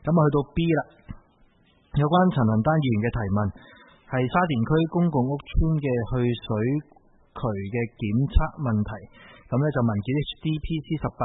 去到 B 啦，有關陳恒丹議員嘅提問，係沙田區公共屋邨嘅去水渠嘅檢測問題。咁呢就文件 HDPC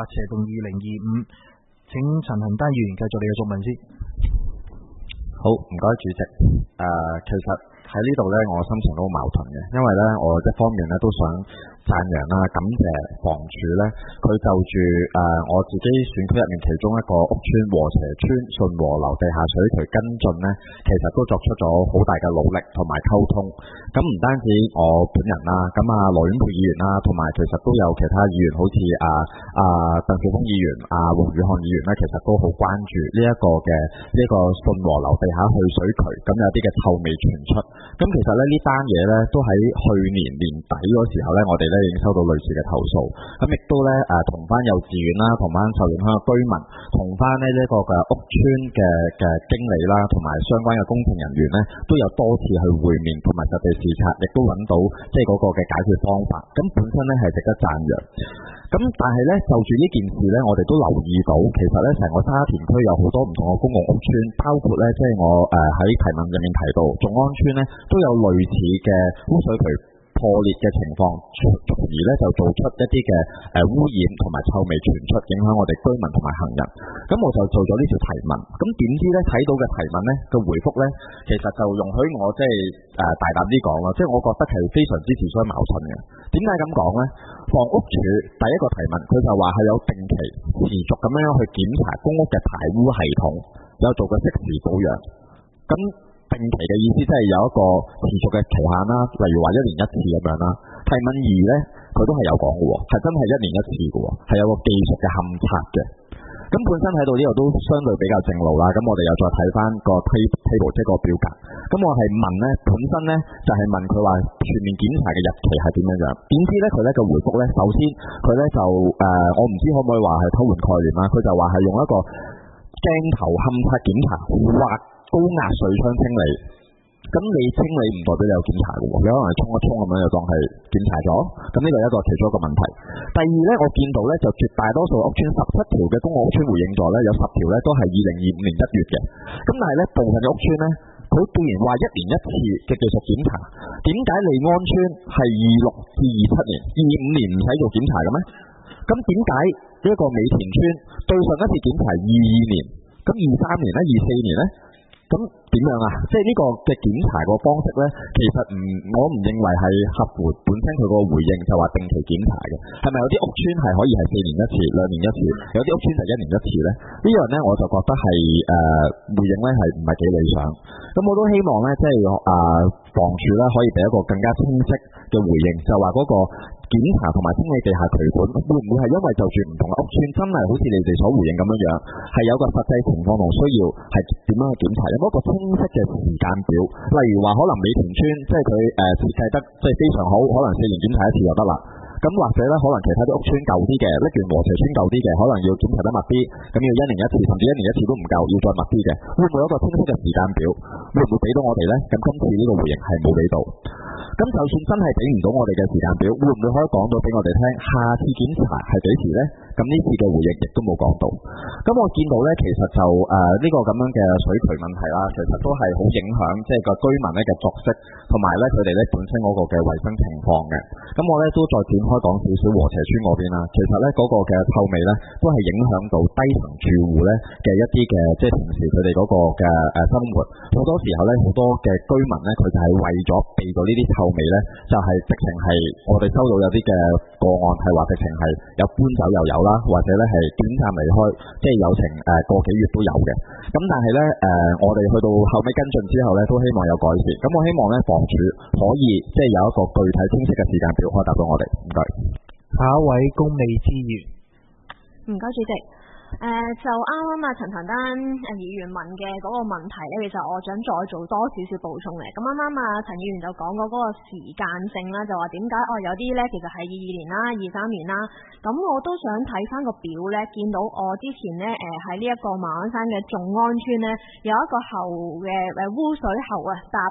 18/2025，請陳恒丹議員繼續你嘅作文先。 好，唔該主席。其實喺呢度呢，我心情都好矛盾嘅，因為呢，我一方面呢都想讚揚啦，感謝房署呢，佢就住我自己選區入面其中一個屋邨禾輋邨順和樓地下水渠跟進呢，其實都作出咗好大嘅努力同埋溝通。咁唔單止我本人啦，咁羅婉佩議員啦，同埋其實都有其他議員，好似鄧兆峰議員、黃宇漢議員呢，其實都好關注呢一個順和樓地下去水渠，咁有啲嘅臭味傳出。咁其實呢單嘢呢，都喺去年年底嗰時候呢，我哋呢已經收到類似嘅投訴。咁亦都呢，同翻幼稚園啦，同翻受影響嘅居民，同翻呢一個嘅屋邨嘅經理啦，同埋相關嘅工程人員呢，都有多次去會面同埋實地視察，亦都揾到即係嗰個嘅解決方法。咁本身呢係值得讚揚。咁但係呢，就住呢件事呢，我哋都留意到，其實呢成個沙田區有好多唔同嘅公共屋邨，包括呢即係我喺提問入面提到，眾安邨呢都有類似嘅污水渠破裂嘅情況，從而呢就做出一啲嘅污染同埋臭味傳出，影響我哋居民同埋行人。咁我就做咗呢條提問，咁點知呢睇到嘅提問呢個回覆呢，其實就容許我即係大膽啲講啦，即係我覺得係非常之自相矛盾嘅。點解咁講呢？房屋署第一個提問，佢就話係有定期持續咁樣去檢查公屋嘅排污系統，有做過適時保養。咁定期嘅意思即係有一個持續嘅期限啦，例如話1年1次咁樣啦。提問2呢，佢都係有講嘅喎，係真係1年1次嘅喎，係有個技術嘅勘測嘅。咁本身喺度呢度都相對比較正路啦。咁我哋又再睇翻個 table 即係個表格。咁我係問呢，本身呢就係問佢話全面檢查嘅日期係點樣樣。點知呢，佢呢個回覆呢，首先佢呢就我唔知可唔可以話係偷換概念啦。佢就話係用一個鏡頭勘測檢查或高壓水槍清理。咁你清理唔代表你有檢查嘅喎，你可能係沖一沖咁樣就當係檢查咗。咁呢個係一個其中一個問題。第二呢，我見到呢就絕大多數屋邨17條嘅公共屋邨回應咗呢，有10條呢都係2025年1月嘅。咁但係呢，部分嘅屋邨呢，佢既然話1年1次嘅技術檢查，點解利安邨係26至27年、25年唔使做檢查嘅咩？咁點解呢一個美田邨對上一次檢查22年，咁23年呢、24年呢？咁點樣啊？即係呢個嘅檢查個方式呢，其實我唔認為係合乎本身佢個回應，就話定期檢查嘅。係咪有啲屋邨係可以係4年1次、2年1次，有啲屋邨就1年1次呢？呢樣呢，我就覺得係回應呢係唔係幾理想。咁我都希望呢，即係房署呢可以俾一個更加清晰嘅回應，就話嗰個檢查同埋清理地下渠管，會唔會係因為就住唔同嘅屋邨真係好似你哋所回應咁樣樣，係有個實際情況同需要係點樣去檢查，有冇一個清晰嘅時間表？例如話可能美田邨即係佢設計得即係非常好，可能4年檢查1次就得啦。咁或者咧，可能其他啲屋邨舊啲嘅，拎完禾輋邨舊啲嘅，可能要檢查得密啲，咁要1年1次，甚至1年1次都唔夠，要再密啲嘅，會唔會有一個清晰嘅時間表？會唔會俾到我哋呢？咁今次呢個回應係冇俾到。咁就算真係俾唔到我哋嘅時間表，會唔會可以講到俾我哋聽？下次檢查係幾時呢？咁呢次嘅回應亦都冇講到。咁我見到呢，其實就呢個咁樣嘅水渠問題啦，其實都係好影響即係個居民呢嘅作息，同埋呢佢哋呢本身嗰個嘅衞生情況嘅。咁我呢都再展開講少少禾輋邨嗰邊啦。其實呢嗰個嘅臭味呢，都係影響到低層住戶呢嘅一啲嘅即係平時佢哋嗰個嘅生活。好多時候呢，好多嘅居民呢，佢就係為咗避到呢啲臭味呢，就係直情係我哋收到有啲嘅個案係話直情係有搬走又有啦，或者呢係短暫離開，即係有成個幾月都有嘅。咁但係呢，我哋去到後尾跟進之後呢，都希望有改善。咁我希望呢，房署可以即係有一個具體清晰嘅時間表可以答到我哋。唔該。 下一位公美之源。 唔該主席。就啱啱陳恒丹議員問嘅嗰個問題呢，其實我想再做多少少補充嘅。咁啱啱陳議員就講過嗰個時間性啦，就話點解有啲呢其實係22年啦、23年啦。咁我都想睇翻個表呢，見到我之前呢喺呢一個馬鞍山嘅眾安邨呢，有一個喉嘅污水喉搭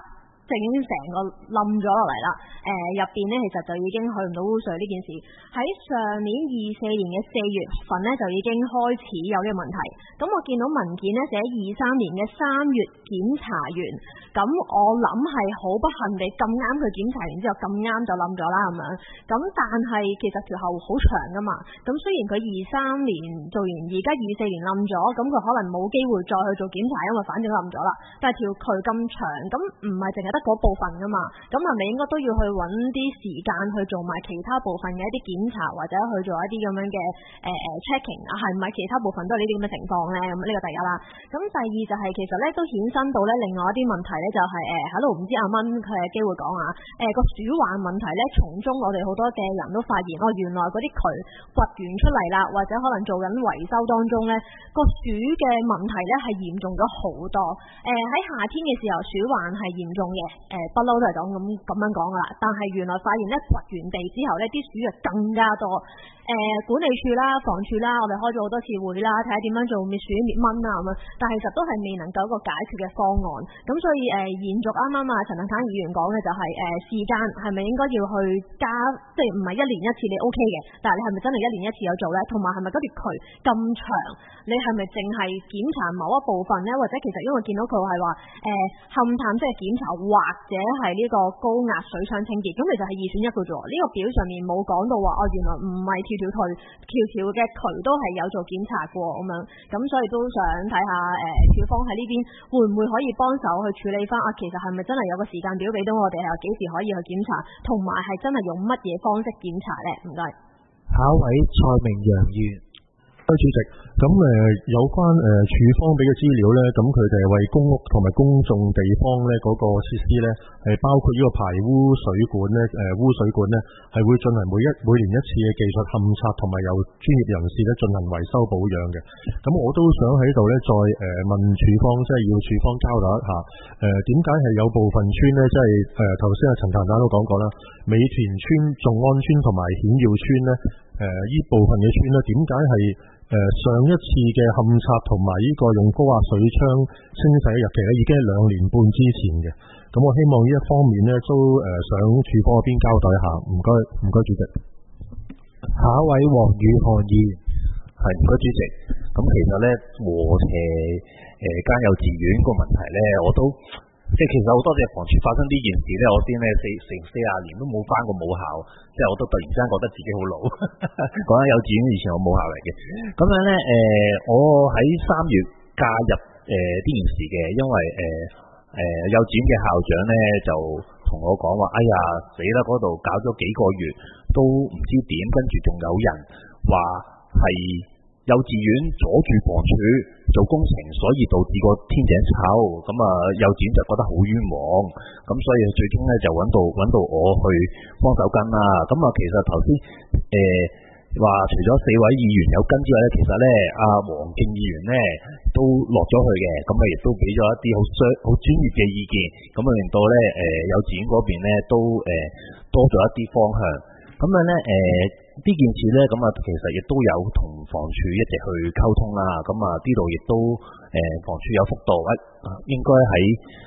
即係已經成個冧咗落嚟啦。入邊咧其實就已經去唔到污水呢件事，喺上年24年嘅4月份咧就已經開始有呢個問題。咁我見到文件咧寫23年嘅3月檢查完，咁我諗係好不幸地咁啱佢檢查完之後咁啱就冧咗啦咁樣。咁但係其實條喉好長噶嘛，咁雖然佢23年做完，而家24年冧咗，咁佢可能冇機會再去做檢查，因為反正冧咗啦。但係條渠咁長，咁唔係淨係得嗰部分噶嘛，咁係咪應該都要去揾啲時間去做埋其他部分嘅一啲檢查，或者去做一啲咁樣嘅checking 啊？係唔係其他部分都係呢啲咁嘅情況咧？咁呢個第一啦。咁第二就係其實咧都衍生到咧另外一啲問題咧，就係喺度唔知阿蚊佢有機會講啊，個鼠患問題咧，從中我哋好多嘅人都發現，原來嗰啲渠掘完出嚟啦，或者可能做緊維修當中咧，個鼠嘅問題咧係嚴重咗好多。喺夏天嘅時候鼠患係嚴重嘅，不嬲都係咁樣講噶啦。但係原來發現咧掘完地之後咧，啲鼠就更加多。管理處啦、房處啦，我哋開咗好多次會啦，睇下點樣做滅鼠滅蚊啊咁樣，但係其實都係未能夠一個解決嘅方案。咁所以延續啱啱陳騰議員講嘅就係時間係咪應該要去加，即係唔係1年1次你 OK 嘅，但係你係咪真係1年1次有做咧？同埋係咪嗰條渠咁長，你係咪淨係檢查某一部分咧？或者其實因為見到佢係話勘探即係檢查，或者係呢個高壓水槍清潔，咁其實係2選1嘅啫。呢個表上面冇講到話原來唔係條嘅渠都係有做檢查過咁樣，咁所以都想睇下署方喺呢邊會唔會可以幫手去處理翻其實係咪真係有個時間表俾到我哋係幾時可以去檢查，同埋係真係用乜嘢方式檢查咧？唔該。 下一位蔡明陽議員。 主席，咁有關署方俾嘅資料咧，咁佢哋係為公屋同埋公眾地方咧嗰個設施咧，係包括呢個排污水管咧，污水管咧係會進行每年1次嘅技術勘察，同埋由專業人士咧進行維修保養嘅。咁我都想喺度咧再問署方，即係要署方交代一下，點解係有部分村咧，即係頭先陳探長都講過啦，美田村、眾安村同埋顯耀村咧，呢部分嘅村咧，點解係上一次嘅勘察同埋呢個用高壓水槍清洗嘅日期咧，已經係2年半之前嘅。咁我希望呢一方面咧，都想署方嗰邊交代一下。唔該主席。 下一位黃宇漢議員。 係，唔該主席。咁其實咧，禾輋間幼稚園個問題咧，我都即係其實好多謝房署發生呢件事咧，我先咧40年都冇返過母校，即係我都突然間覺得自己好老。講緊幼稚園以前我母校嚟嘅，咁樣咧我喺3月加入呢件事嘅，因為幼稚園嘅校長咧就同我講話，哎呀死啦，嗰度搞咗幾個月都唔知點，跟住仲有人話係幼稚園阻住房署做工程，所以導致個天井臭，咁幼稚園就覺得好冤枉，咁所以最終咧就揾到我去幫手跟啦。咁其實頭先話除咗4位議員有跟之外咧，其實咧黃敬議員咧都落咗去嘅，咁亦都俾咗一啲好專業嘅意見，咁令到咧幼稚園嗰邊咧都多咗一啲方向。咁樣咧呢件事咧，咁其實亦都有同房署一直去溝通啦。咁呢度亦都房署有幅度，應該喺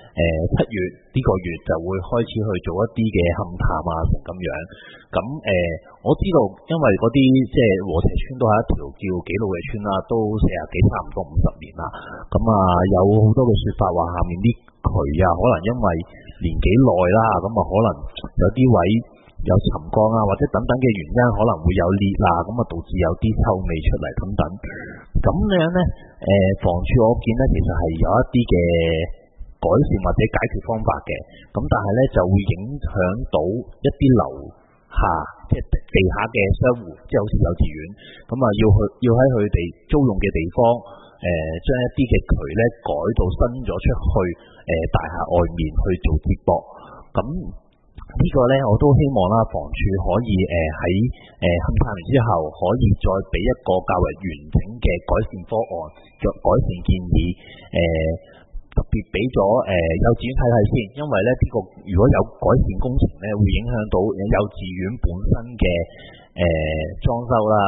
7月呢個月就會開始去做一啲嘅勘探成咁樣。咁我知道，因為嗰啲即係禾輋村都係一條叫幾老嘅村啦，都40幾差唔多50年啦。咁有好多嘅説法話下面啲渠可能因為年紀耐啦，咁可能有啲位有沉降或者等等嘅原因，可能會有裂咁導致有啲臭味出嚟等等。咁樣咧，房署我見咧其實係有一啲嘅改善或者解決方法嘅。咁但係咧就會影響到一啲樓下即係地下嘅商戶，即係好似幼稚園，咁要喺佢哋租用嘅地方，將一啲嘅渠咧改到伸咗出去大廈外面去做接駁。咁呢個呢，我都希望啦，房署可以喺勘探完之後，可以再俾一個較為完整嘅改善方案、改善建議，特別俾咗幼稚園睇睇先，因為呢個如果有改善工程呢，會影響到幼稚園本身嘅裝修啦，特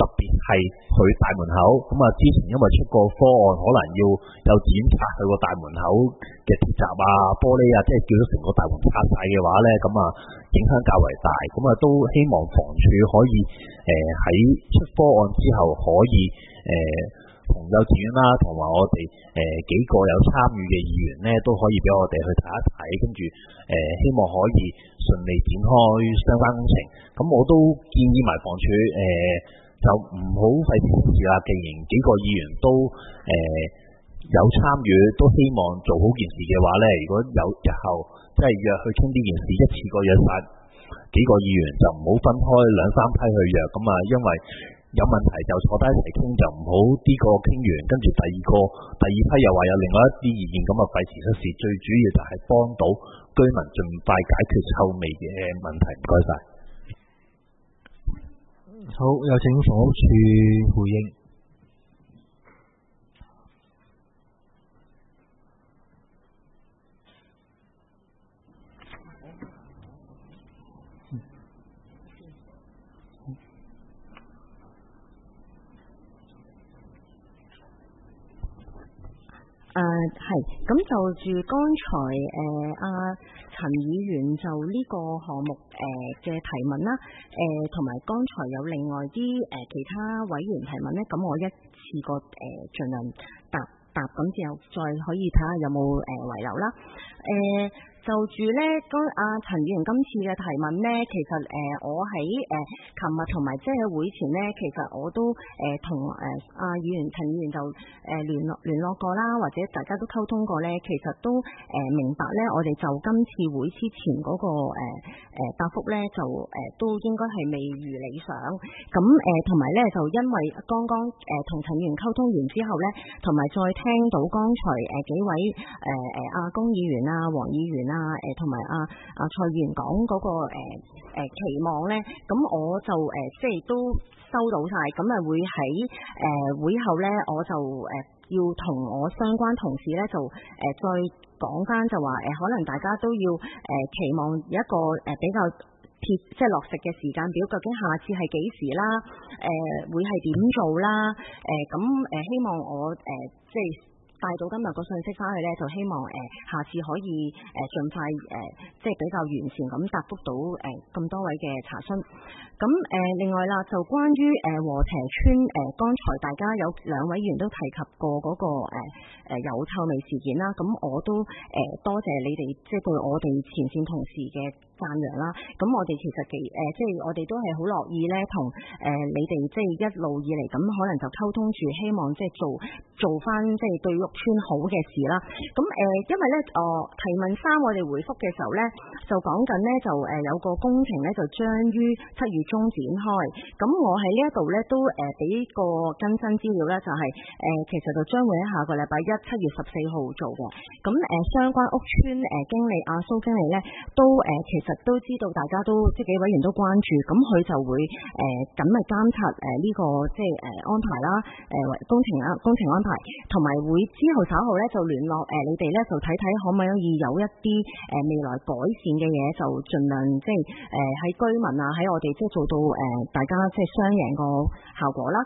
特別係佢大門口咁啊，之前因為出個方案，可能要有剪拆佢個大門口嘅鐵閘啊、玻璃啊，即係叫咗成個大門拆晒嘅話咧，咁啊影響較為大。咁啊都希望房署可以喺出方案之後可以同幼稚園啦，同埋我哋幾個有參與嘅議員咧，都可以俾我哋去睇一睇，跟住希望可以順利展開相關工程。咁我都建議埋房署就唔好費事事啦。既然幾個議員都有參與，都希望做好件事嘅話咧，如果有日後即係約去傾呢件事，一次過約晒幾個議員，就唔好分開兩三批去約。咁啊，因為有問題就坐低一齊傾，就唔好呢個傾完，跟住第二批又話有另外一啲意見，咁啊費事出事。最主要就係幫到居民盡快解決臭味嘅問題。唔該晒。 好，有請房屋署回應。 係，咁就住剛才陳議員就呢個項目嘅提問啦，同埋剛才有另外啲其他委員提問咧，咁我一次過盡量答，咁之後再可以睇下有冇遺留啦。就住咧，陳議員今次嘅提問咧，其實我喺琴日同埋即係會前咧，其實我都同陳議員就聯絡過啦，或者大家都溝通過咧，其實都明白咧，我哋就今次會之前嗰個答覆咧，就都應該係未如理想。咁同埋咧，就因為剛剛同陳議員溝通完之後咧，同埋再聽到剛才幾位阿公議員啊、黃議員同埋蔡議員講嗰個期望咧，咁我就即係都收到晒，咁啊會喺會後咧，我就要同我相關同事咧就再講翻，就話可能大家都要期望一個比較即係落實嘅時間表，究竟下次係幾時啦？會係點做啦？咁希望我即係帶到今日個信息翻去咧，就希望下次可以盡快即係比較完善咁答覆到咁多位嘅查詢。咁另外啦，就關於禾輋邨剛才大家有兩位議員都提及過嗰個有臭味事件啦，咁我都多謝你哋即係對我哋前線同事嘅讚揚啦。咁我哋其實即係我哋都係好樂意咧，同你哋即係一路以嚟咁可能就溝通住，希望即係做翻即係對屋邨好嘅事啦。咁因為咧提問3我哋回覆嘅時候咧，就講緊咧就有個工程咧就將於7月中展開。咁我喺呢一度咧都俾個更新資料咧，就係其實就將會喺下個禮拜1 7月14號做嘅。咁相關屋邨經理蘇經理咧都其實都知道，大家都即係幾委員都關注，咁佢就會緊密監察呢個即係安排啦，工程安排，同埋會之後稍後咧就聯絡你哋咧就睇睇可唔可以有一啲未來改善嘅嘢，就盡量即係喺居民啊喺我哋即係做到大家即係雙贏個效果啦。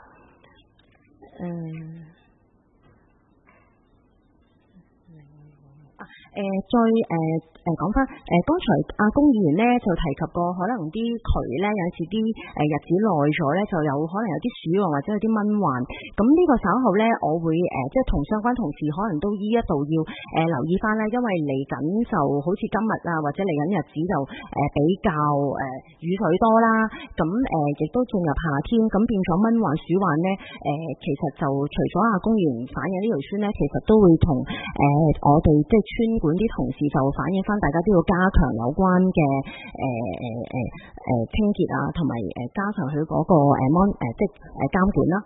再講翻剛才公議員咧就提及過，可能啲渠咧有時啲日子耐咗咧，就有可能有啲鼠患或者有啲蚊患。咁呢個稍後咧，我會即係同相關同事可能都依一度要留意翻咧，因為嚟緊就好似今日啊，或者嚟緊日子就比較雨水多啦。咁亦都進入夏天，咁變咗蚊患鼠患咧其實就除咗公議員反映呢條村咧，其實都會同我哋即係村管啲同事就反映翻，大家都要加強有關嘅清潔啊，同埋加強佢嗰個即係監管啦。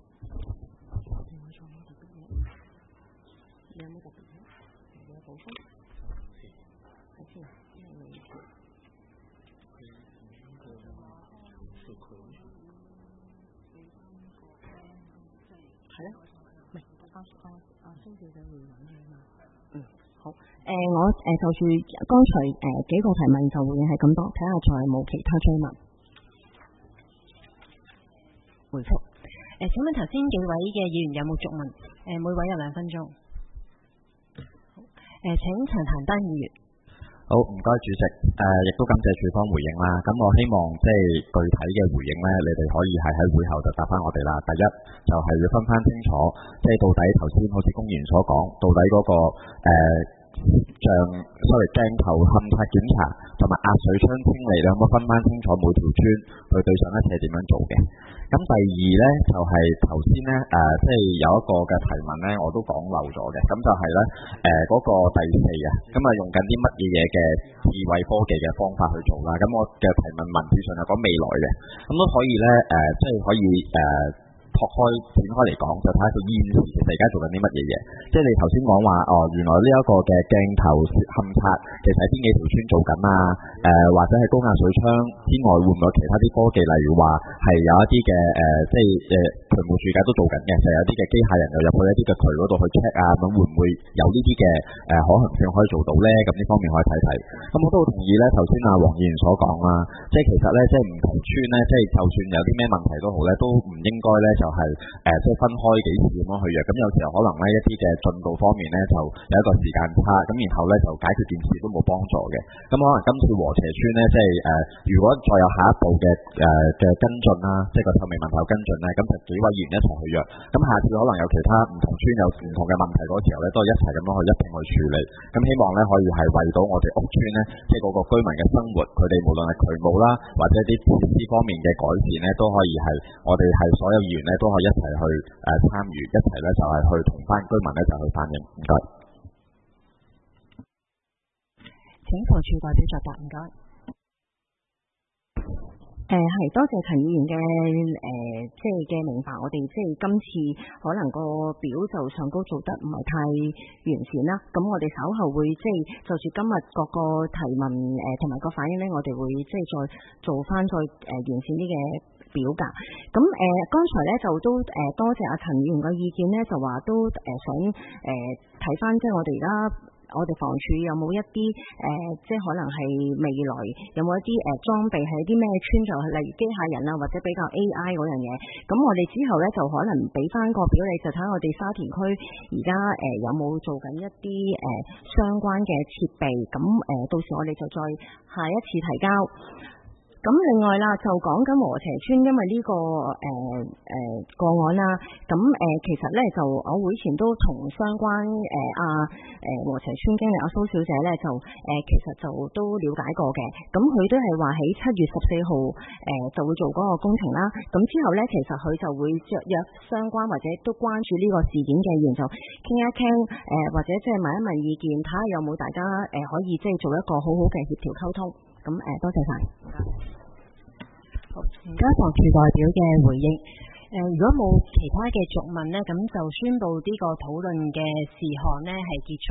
有冇特別嘢？有冇補充？睇先，係咧，唔係蘇小姐會揾佢嘛？好，我就住剛才幾個提問就回應係咁多，睇下仲有冇其他追問。 回覆。請問頭先幾位嘅議員有冇續問？每位有2分鐘。請陳壇丹議員。 好，唔該主席，亦都感謝署方回應啦。咁我希望即係具體嘅回應呢，你哋可以係喺會後就答翻我哋啦。第一就係要分翻清楚，即係到底頭先好似公員所講，到底嗰個鏡頭勘察檢查同埋壓水槍清理，你可唔可以分翻清楚每條村佢對上一次係點樣做嘅？咁第二呢，就係頭先呢，即係有一個嘅提問呢，我都講漏咗嘅。咁就係呢，嗰個第4啊，咁啊用緊啲乜嘢嘅智慧科技嘅方法去做啦？咁我嘅提問文字上係講未來嘅，咁都可以呢，即係可以展開嚟講，就睇下佢現時其實而家做緊啲乜嘢嘢。即係你頭先講話，原來呢一個嘅鏡頭勘察其實喺邊幾條村做緊啊？或者係高壓水槍之外，會唔會有其他啲科技？例如話係有一啲嘅即係渠務署而家都做緊嘅，就係有啲嘅機械人又入去一啲嘅渠嗰度去 check 啊，咁會唔會有呢啲嘅可行性可以做到咧？咁呢方面可以睇睇。咁我都好同意咧，頭先黃議員所講啦，即係其實咧，即係唔同村咧，即係就算有啲咩問題都好咧，都唔應該咧就係即係分開幾次咁樣去約。咁有時候可能咧一啲嘅進度方面咧就有一個時間差，咁然後咧就解決件事都冇幫助嘅。咁可能今次禾輋村咧，即係如果再有下一步嘅跟進啦，即係個透明問題跟進咧，咁就幾位議員一齊去約。咁下次可能有其他唔同村有唔同嘅問題嗰時候咧，都係一齊咁樣去一併去處理。咁希望咧可以係為到我哋屋村咧，即係嗰個居民嘅生活，佢哋無論係渠務啦，或者啲設施方面嘅改善咧，都可以係我哋係所有議員咧都可以一齊去參與，一齊咧就係去同翻居民咧就去反映。唔該。 請房署代表作答。唔該。 係多謝陳議員嘅即係嘅明白，我哋即係今次可能個表就上高做得唔係太完善啦。咁我哋稍後會即係就住今日各個提問同埋個反應咧，我哋會即係再做翻再完善啲嘅表格。咁剛才咧就都多謝阿陳議員嘅意見咧，就話都想睇翻即係我哋而家。我哋房署有冇一啲即係可能係未來有冇一啲裝備係一啲咩村，就例如機械人啊，或者比較 AI 嗰樣嘢。咁我哋之後咧就可能俾翻個表你，就睇下我哋沙田區而家有冇做緊一啲相關嘅設備。咁到時我哋就再下一次提交。咁另外啦，就講緊禾輋村，因為呢個個案啦，咁其實咧就我會前都同相關禾輋村經理阿蘇小姐咧就其實就都了解過嘅，咁佢都係話喺7月14號就會做嗰個工程啦，咁之後咧其實佢就會約相關或者都關注呢個事件嘅議員就傾一傾，或者即係問一問意見，睇下有冇大家可以即係做一個好好嘅協調溝通。咁多謝晒。 好，而家房署代表嘅回應。如果冇其他嘅續問呢，咁就宣布呢個討論嘅事項呢係結束。